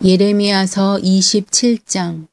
예레미야서 27장.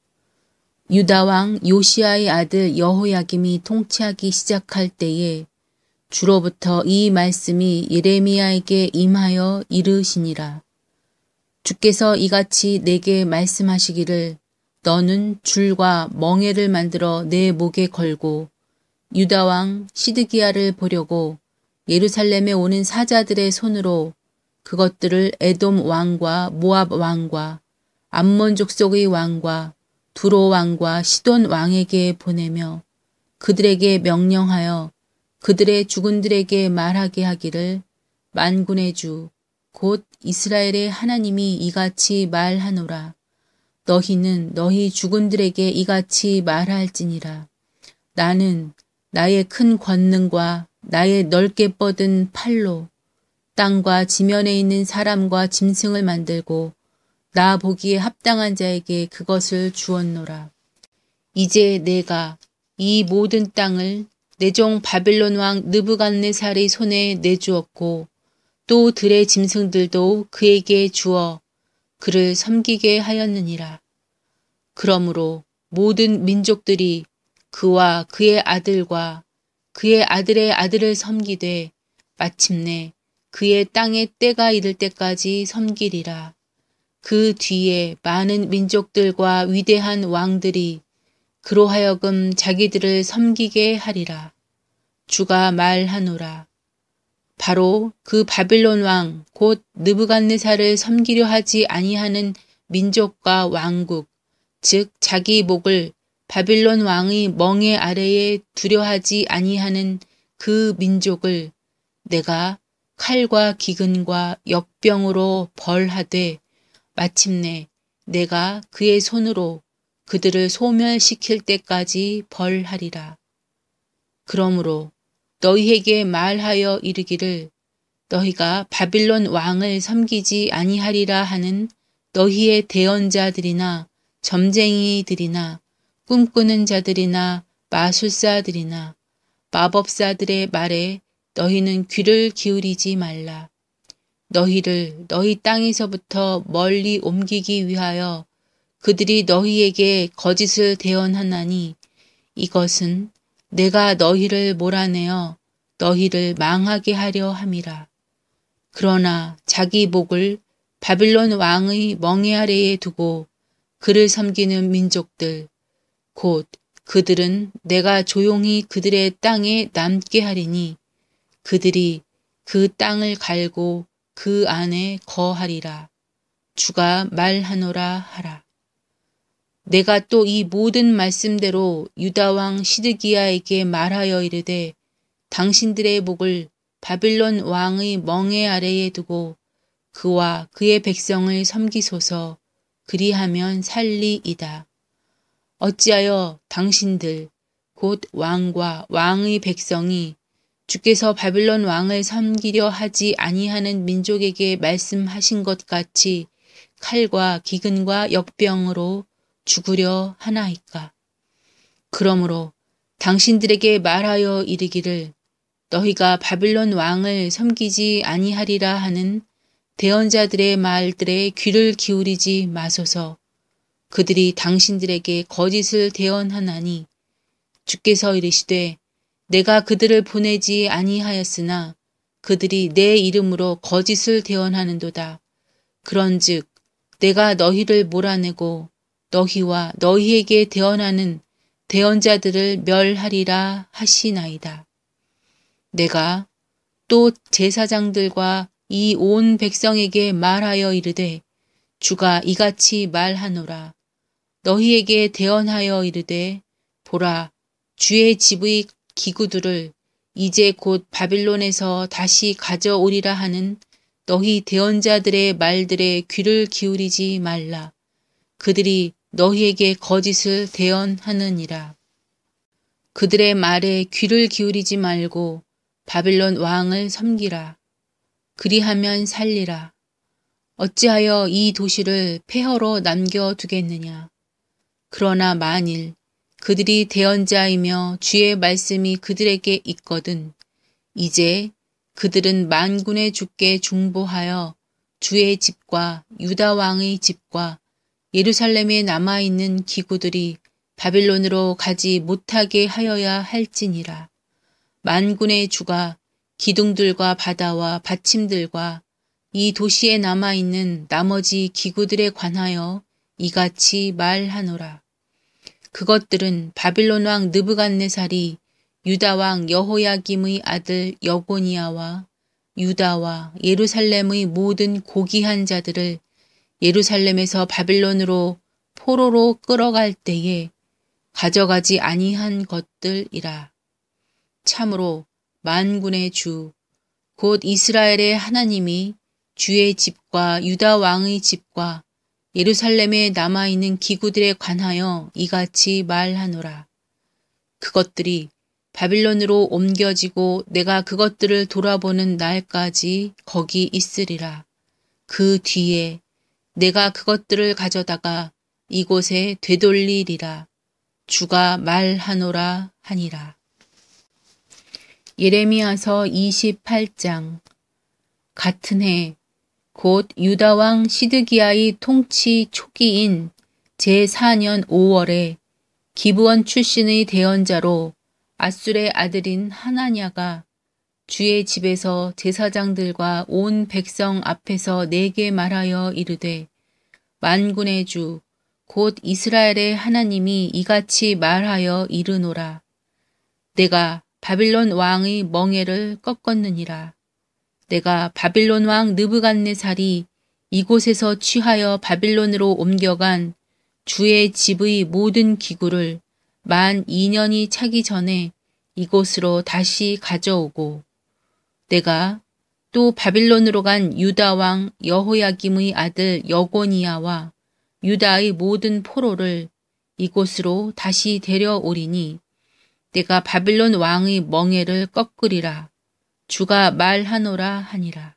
유다왕 요시야의 아들 여호야김이 통치하기 시작할 때에 주로부터 이 말씀이 예레미야에게 임하여 이르시니라. 주께서 이같이 내게 말씀하시기를 너는 줄과 멍에를 만들어 내 목에 걸고 유다왕 시드기야를 보려고 예루살렘에 오는 사자들의 손으로 그것들을 에돔 왕과 모압 왕과 암몬 족속의 왕과 두로 왕과 시돈 왕에게 보내며 그들에게 명령하여 그들의 주군들에게 말하게 하기를 만군의 주 곧 이스라엘의 하나님이 이같이 말하노라. 너희는 너희 주군들에게 이같이 말할지니라. 나는 나의 큰 권능과 나의 넓게 뻗은 팔로 땅과 지면에 있는 사람과 짐승을 만들고 나 보기에 합당한 자에게 그것을 주었노라. 이제 내가 이 모든 땅을 내 종 바빌론 왕 느부갓네살의 손에 내주었고 또 들의 짐승들도 그에게 주어 그를 섬기게 하였느니라. 그러므로 모든 민족들이 그와 그의 아들과 그의 아들의 아들을 섬기되 마침내 그의 땅의 때가 이를 때까지 섬기리라. 그 뒤에 많은 민족들과 위대한 왕들이 그로 하여금 자기들을 섬기게 하리라. 주가 말하노라. 바로 그 바빌론 왕 곧 느부갓네살을 섬기려 하지 아니하는 민족과 왕국 즉 자기 목을 바빌론 왕의 멍에 아래에 두려 하지 아니하는 그 민족을 내가 칼과 기근과 역병으로 벌하되 마침내 내가 그의 손으로 그들을 소멸시킬 때까지 벌하리라. 그러므로 너희에게 말하여 이르기를 너희가 바빌론 왕을 섬기지 아니하리라 하는 너희의 대언자들이나 점쟁이들이나 꿈꾸는 자들이나 마술사들이나 마법사들의 말에 너희는 귀를 기울이지 말라. 너희를 너희 땅에서부터 멀리 옮기기 위하여 그들이 너희에게 거짓을 대언하나니 이것은 내가 너희를 몰아내어 너희를 망하게 하려 함이라. 그러나 자기 목을 바빌론 왕의 멍에 아래에 두고 그를 섬기는 민족들 곧 그들은 내가 조용히 그들의 땅에 남게 하리니 그들이 그 땅을 갈고 그 안에 거하리라. 주가 말하노라 하라. 내가 또 이 모든 말씀대로 유다왕 시드기야에게 말하여 이르되 당신들의 목을 바빌론 왕의 멍에 아래에 두고 그와 그의 백성을 섬기소서. 그리하면 살리이다. 어찌하여 당신들 곧 왕과 왕의 백성이 주께서 바빌론 왕을 섬기려 하지 아니하는 민족에게 말씀하신 것 같이 칼과 기근과 역병으로 죽으려 하나이까. 그러므로 당신들에게 말하여 이르기를 너희가 바빌론 왕을 섬기지 아니하리라 하는 대언자들의 말들에 귀를 기울이지 마소서. 그들이 당신들에게 거짓을 대언하나니 주께서 이르시되 내가 그들을 보내지 아니하였으나 그들이 내 이름으로 거짓을 대언하는도다. 그런즉 내가 너희를 몰아내고 너희와 너희에게 대언하는 대언자들을 멸하리라 하시나이다. 내가 또 제사장들과 이 온 백성에게 말하여 이르되 주가 이같이 말하노라. 너희에게 대언하여 이르되 보라 주의 집의 기구들을 이제 곧 바빌론에서 다시 가져오리라 하는 너희 대언자들의 말들에 귀를 기울이지 말라. 그들이 너희에게 거짓을 대언하느니라. 그들의 말에 귀를 기울이지 말고 바빌론 왕을 섬기라. 그리하면 살리라. 어찌하여 이 도시를 폐허로 남겨두겠느냐. 그러나 만일 그들이 대언자이며 주의 말씀이 그들에게 있거든 이제 그들은 만군의 주께 중보하여 주의 집과 유다 왕의 집과 예루살렘에 남아있는 기구들이 바빌론으로 가지 못하게 하여야 할지니라. 만군의 주가 기둥들과 바다와 받침들과 이 도시에 남아있는 나머지 기구들에 관하여 이같이 말하노라. 그것들은 바빌론 왕 느부갓네살이 유다 왕 여호야김의 아들 여고니아와 유다와 예루살렘의 모든 고귀한 자들을 예루살렘에서 바빌론으로 포로로 끌어갈 때에 가져가지 아니한 것들이라. 참으로 만군의 주, 곧 이스라엘의 하나님이 주의 집과 유다 왕의 집과 예루살렘에 남아있는 기구들에 관하여 이같이 말하노라. 그것들이 바빌론으로 옮겨지고 내가 그것들을 돌아보는 날까지 거기 있으리라. 그 뒤에 내가 그것들을 가져다가 이곳에 되돌리리라. 주가 말하노라 하니라. 예레미야서 28장. 같은 해 곧 유다 왕 시드기야의 통치 초기인 제4년 5월에 기브온 출신의 대언자로 아술의 아들인 하나냐가 주의 집에서 제사장들과 온 백성 앞에서 내게 말하여 이르되, 만군의 주 곧 이스라엘의 하나님이 이같이 말하여 이르노라. 내가 바빌론 왕의 멍에를 꺾었느니라. 내가 바빌론 왕 느부갓네살이 이곳에서 취하여 바빌론으로 옮겨간 주의 집의 모든 기구를 만 2년이 차기 전에 이곳으로 다시 가져오고, 내가 또 바빌론으로 간 유다 왕 여호야김의 아들 여고니아와 유다의 모든 포로를 이곳으로 다시 데려오리니 내가 바빌론 왕의 멍에를 꺾으리라. 주가 말하노라 하니라.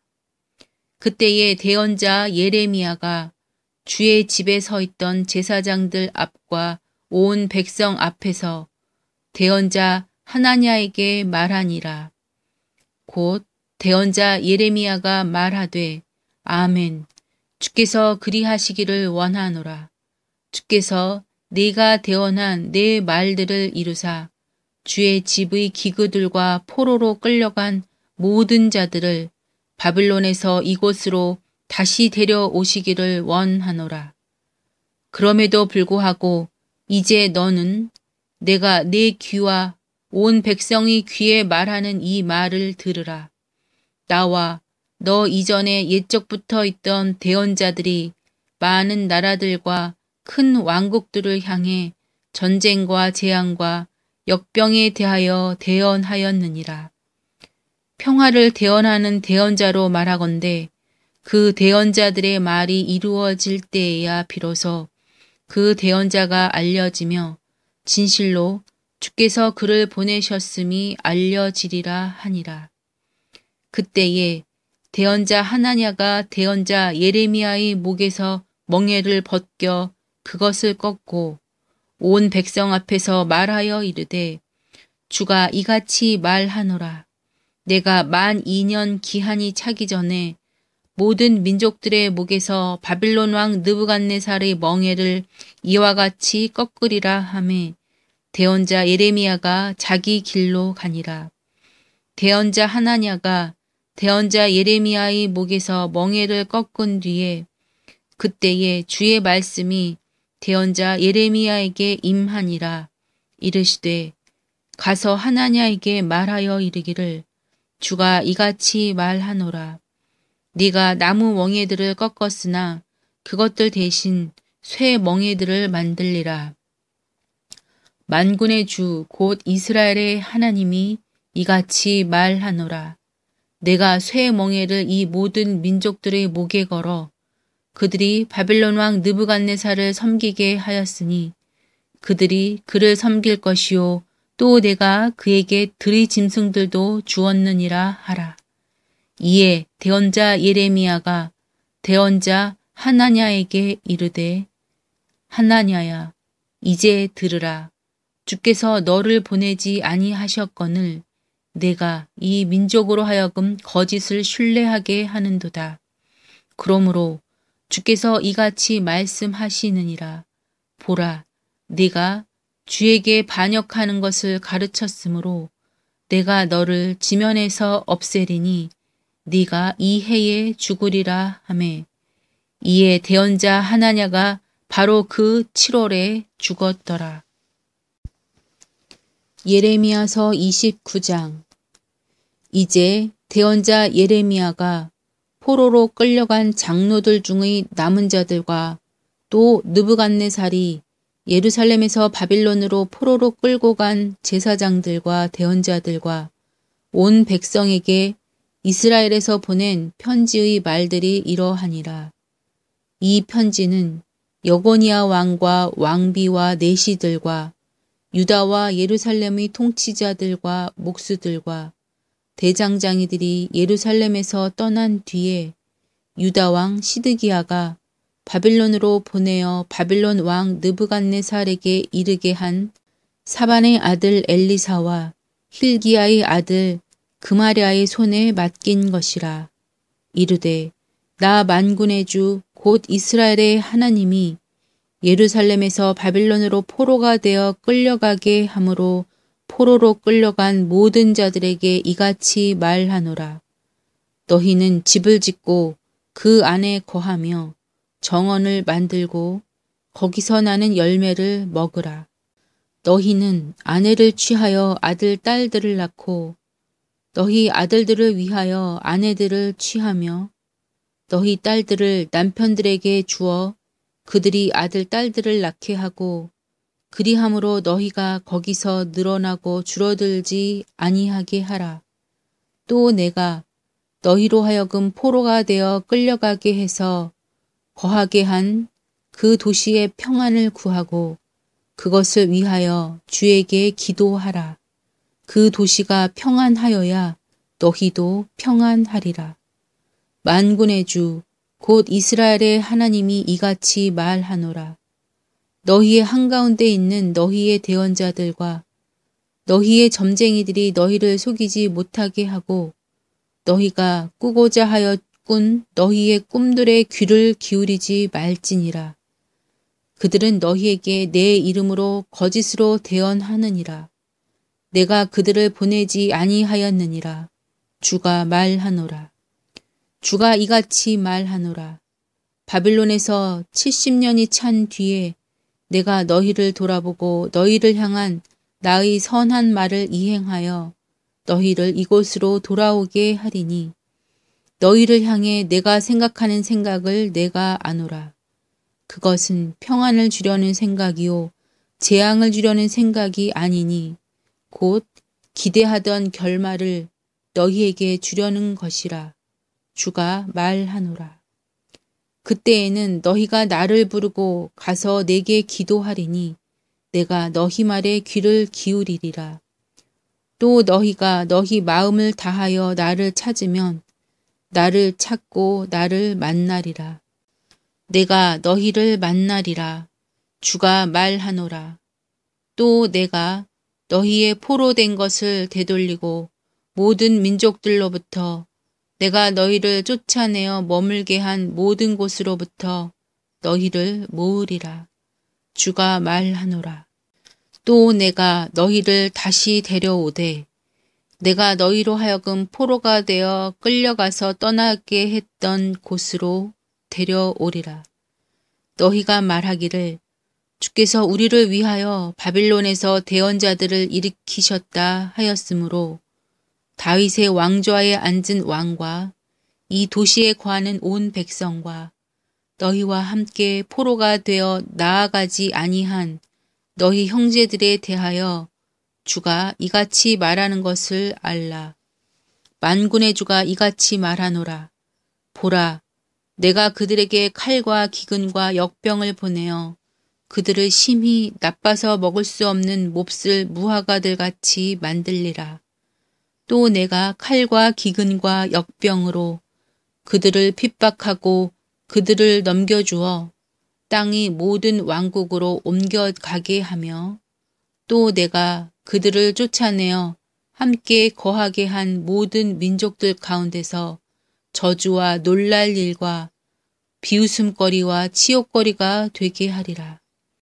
그때에 대언자 예레미야가 주의 집에 서 있던 제사장들 앞과 온 백성 앞에서 대언자 하나냐에게 말하니라. 곧 대언자 예레미야가 말하되, 아멘. 주께서 그리하시기를 원하노라. 주께서 네가 대언한 내 말들을 이루사 주의 집의 기구들과 포로로 끌려간 모든 자들을 바빌론에서 이곳으로 다시 데려오시기를 원하노라. 그럼에도 불구하고 이제 너는 내가 내 귀와 온 백성의 귀에 말하는 이 말을 들으라. 나와 너 이전에 옛적부터 있던 대언자들이 많은 나라들과 큰 왕국들을 향해 전쟁과 재앙과 역병에 대하여 대언하였느니라. 평화를 대언하는 대언자로 말하건대 그 대언자들의 말이 이루어질 때에야 비로소 그 대언자가 알려지며 진실로 주께서 그를 보내셨음이 알려지리라 하니라. 그때에 대언자 하나냐가 대언자 예레미야의 목에서 멍에를 벗겨 그것을 꺾고 온 백성 앞에서 말하여 이르되, 주가 이같이 말하노라. 내가 만 2년 기한이 차기 전에 모든 민족들의 목에서 바빌론 왕 느부갓네살의 멍에를 이와 같이 꺾으리라 하매 대언자 예레미야가 자기 길로 가니라. 대언자 하나냐가 대언자 예레미야의 목에서 멍에를 꺾은 뒤에 그때에 주의 말씀이 대언자 예레미야에게 임하니라. 이르시되, 가서 하나냐에게 말하여 이르기를, 주가 이같이 말하노라. 네가 나무 멍에들을 꺾었으나 그것들 대신 쇠 멍에들을 만들리라. 만군의 주 곧 이스라엘의 하나님이 이같이 말하노라. 내가 쇠 멍에를 이 모든 민족들의 목에 걸어 그들이 바빌론 왕 느부갓네살을 섬기게 하였으니 그들이 그를 섬길 것이요 또 내가 그에게 들의 짐승들도 주었느니라 하라. 이에 대언자 예레미야가 대언자 하나냐에게 이르되, 하나냐야, 이제 들으라. 주께서 너를 보내지 아니하셨거늘 내가 이 민족으로 하여금 거짓을 신뢰하게 하는도다. 그러므로 주께서 이같이 말씀하시느니라. 보라, 네가 주에게 반역하는 것을 가르쳤으므로 내가 너를 지면에서 없애리니 네가 이 해에 죽으리라 하매 이에 대언자 하나냐가 바로 그 7월에 죽었더라. 예레미야서 29장. 이제 대언자 예레미야가 포로로 끌려간 장로들 중의 남은 자들과 또 느부갓네살이 예루살렘에서 바빌론으로 포로로 끌고 간 제사장들과 대언자들과 온 백성에게 이스라엘에서 보낸 편지의 말들이 이러하니라. 이 편지는 여고니아 왕과 왕비와 내시들과 유다와 예루살렘의 통치자들과 목수들과 대장장이들이 예루살렘에서 떠난 뒤에 유다 왕 시드기야가 바빌론으로 보내어 바빌론 왕 느부갓네살에게 이르게 한 사반의 아들 엘리사와 힐기야의 아들 그마랴의 손에 맡긴 것이라. 이르되 나 만군의 주 곧 이스라엘의 하나님이 예루살렘에서 바빌론으로 포로가 되어 끌려가게 함으로 포로로 끌려간 모든 자들에게 이같이 말하노라. 너희는 집을 짓고 그 안에 거하며 정원을 만들고 거기서 나는 열매를 먹으라. 너희는 아내를 취하여 아들, 딸들을 낳고 너희 아들들을 위하여 아내들을 취하며 너희 딸들을 남편들에게 주어 그들이 아들, 딸들을 낳게 하고 그리함으로 너희가 거기서 늘어나고 줄어들지 아니하게 하라. 또 내가 너희로 하여금 포로가 되어 끌려가게 해서 거하게 한 그 도시의 평안을 구하고 그것을 위하여 주에게 기도하라. 그 도시가 평안하여야 너희도 평안하리라. 만군의 주 곧 이스라엘의 하나님이 이같이 말하노라. 너희의 한가운데 있는 너희의 대언자들과 너희의 점쟁이들이 너희를 속이지 못하게 하고 너희가 꾸고자 하여 꾼 너희의 꿈들의 귀를 기울이지 말지니라. 그들은 너희에게 내 이름으로 거짓으로 대언하느니라. 내가 그들을 보내지 아니하였느니라. 주가 말하노라. 주가 이같이 말하노라. 바빌론에서 70년이 찬 뒤에 내가 너희를 돌아보고 너희를 향한 나의 선한 말을 이행하여 너희를 이곳으로 돌아오게 하리니 너희를 향해 내가 생각하는 생각을 내가 아노라. 그것은 평안을 주려는 생각이요 재앙을 주려는 생각이 아니니 곧 기대하던 결말을 너희에게 주려는 것이라. 주가 말하노라. 그때에는 너희가 나를 부르고 가서 내게 기도하리니 내가 너희 말에 귀를 기울이리라. 또 너희가 너희 마음을 다하여 나를 찾으면 나를 찾고 나를 만나리라. 내가 너희를 만나리라. 주가 말하노라. 또 내가 너희의 포로된 것을 되돌리고 모든 민족들로부터 내가 너희를 쫓아내어 머물게 한 모든 곳으로부터 너희를 모으리라. 주가 말하노라. 또 내가 너희를 다시 데려오되 내가 너희로 하여금 포로가 되어 끌려가서 떠나게 했던 곳으로 데려오리라. 너희가 말하기를 주께서 우리를 위하여 바빌론에서 대언자들을 일으키셨다 하였으므로 다윗의 왕좌에 앉은 왕과 이 도시에 거하는 온 백성과 너희와 함께 포로가 되어 나아가지 아니한 너희 형제들에 대하여 주가 이같이 말하는 것을 알라. 만군의 주가 이같이 말하노라. 보라, 내가 그들에게 칼과 기근과 역병을 보내어 그들을 심히 나빠서 먹을 수 없는 몹쓸 무화과들 같이 만들리라. 또 내가 칼과 기근과 역병으로 그들을 핍박하고 그들을 넘겨주어 땅이 모든 왕국으로 옮겨가게 하며 또 내가 그들을 쫓아내어 함께 거하게 한 모든 민족들 가운데서 저주와 놀랄 일과 비웃음거리와 치욕거리가 되게 하리라.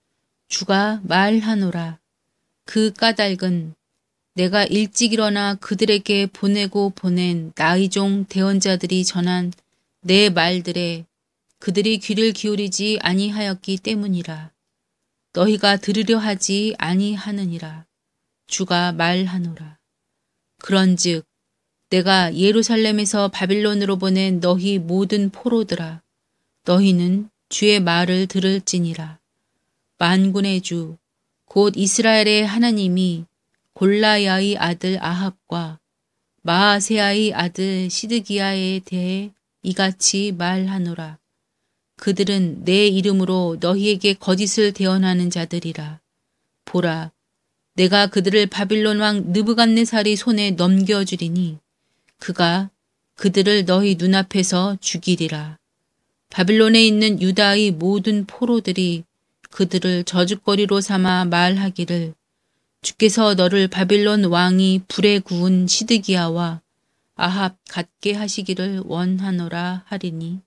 주가 말하노라. 그 까닭은 내가 일찍 일어나 그들에게 보낸 나의 종 대언자들이 전한 내 말들에 그들이 귀를 기울이지 아니하였기 때문이라. 너희가 들으려 하지 아니하느니라. 주가 말하노라. 그런즉 내가 예루살렘에서 바빌론으로 보낸 너희 모든 포로들아, 너희는 주의 말을 들을지니라. 만군의 주, 곧 이스라엘의 하나님이 골라야의 아들 아합과 마아세야의 아들 시드기야에 대해 이같이 말하노라. 그들은 내 이름으로 너희에게 거짓을 대언하는 자들이라. 보라, 내가 그들을 바빌론 왕 느부갓네살이 손에 넘겨주리니 그가 그들을 너희 눈앞에서 죽이리라. 바빌론에 있는 유다의 모든 포로들이 그들을 저주거리로 삼아 말하기를 주께서 너를 바빌론 왕이 불에 구운 시드기야와 아합 같게 하시기를 원하노라 하리니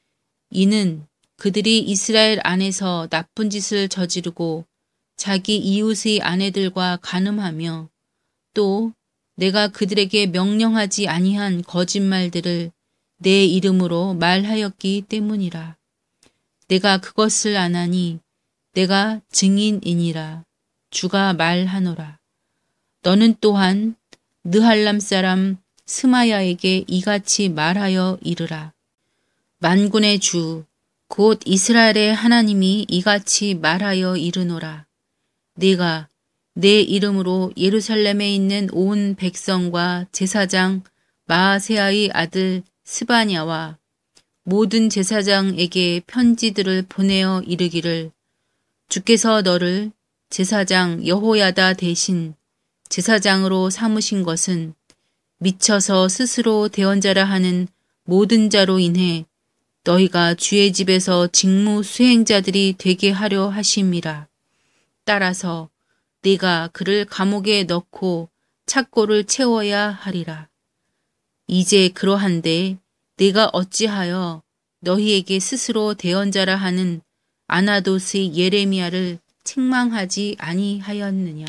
이는 그들이 이스라엘 안에서 나쁜 짓을 저지르고 자기 이웃의 아내들과 간음하며 또 내가 그들에게 명령하지 아니한 거짓말들을 내 이름으로 말하였기 때문이라. 내가 그것을 아나니 내가 증인이니라. 주가 말하노라. 너는 또한 느할람 사람 스마야에게 이같이 말하여 이르라. 만군의 주, 곧 이스라엘의 하나님이 이같이 말하여 이르노라. 네가 내 이름으로 예루살렘에 있는 온 백성과 제사장 마아세야의 아들 스바냐와 모든 제사장에게 편지들을 보내어 이르기를 주께서 너를 제사장 여호야다 대신 제사장으로 삼으신 것은 미쳐서 스스로 대언자라 하는 모든 자로 인해 너희가 주의 집에서 직무 수행자들이 되게 하려 하심이라. 따라서 네가 그를 감옥에 넣고 착고를 채워야 하리라. 이제 그러한데 네가 어찌하여 너희에게 스스로 대언자라 하는 아나돗의 예레미야를 책망하지 아니하였느냐.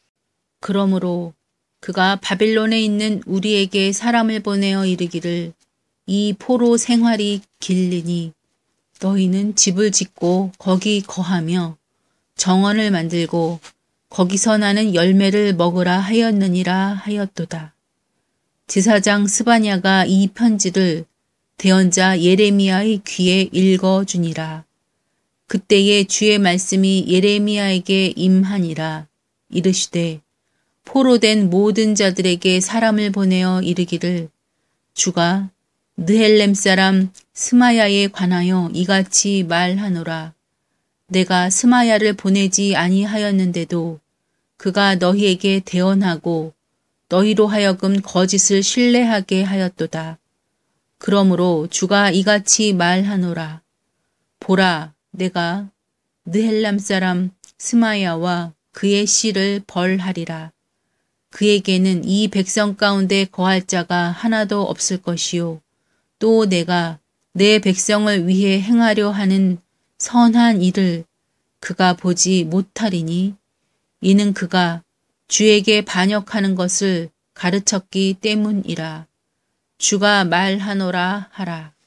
그러므로 그가 바빌론에 있는 우리에게 사람을 보내어 이르기를 이 포로 생활이 길리니 너희는 집을 짓고 거기 거하며 정원을 만들고 거기서 나는 열매를 먹으라 하였느니라 하였도다. 제사장 스바냐가 이 편지를 대언자 예레미야의 귀에 읽어주니라. 그때에 주의 말씀이 예레미야에게 임하니라. 이르시되 포로된 모든 자들에게 사람을 보내어 이르기를 주가 느헬렘 사람 스마야에 관하여 이같이 말하노라. 내가 스마야를 보내지 아니하였는데도 그가 너희에게 대언하고 너희로 하여금 거짓을 신뢰하게 하였도다. 그러므로 주가 이같이 말하노라. 보라, 내가 느헬람 사람 스마야와 그의 씨를 벌하리라. 그에게는 이 백성 가운데 거할 자가 하나도 없을 것이요. 또 내가 내 백성을 위해 행하려 하는 선한 일을 그가 보지 못하리니 이는 그가 주에게 반역하는 것을 가르쳤기 때문이라. 주가 말하노라 하라.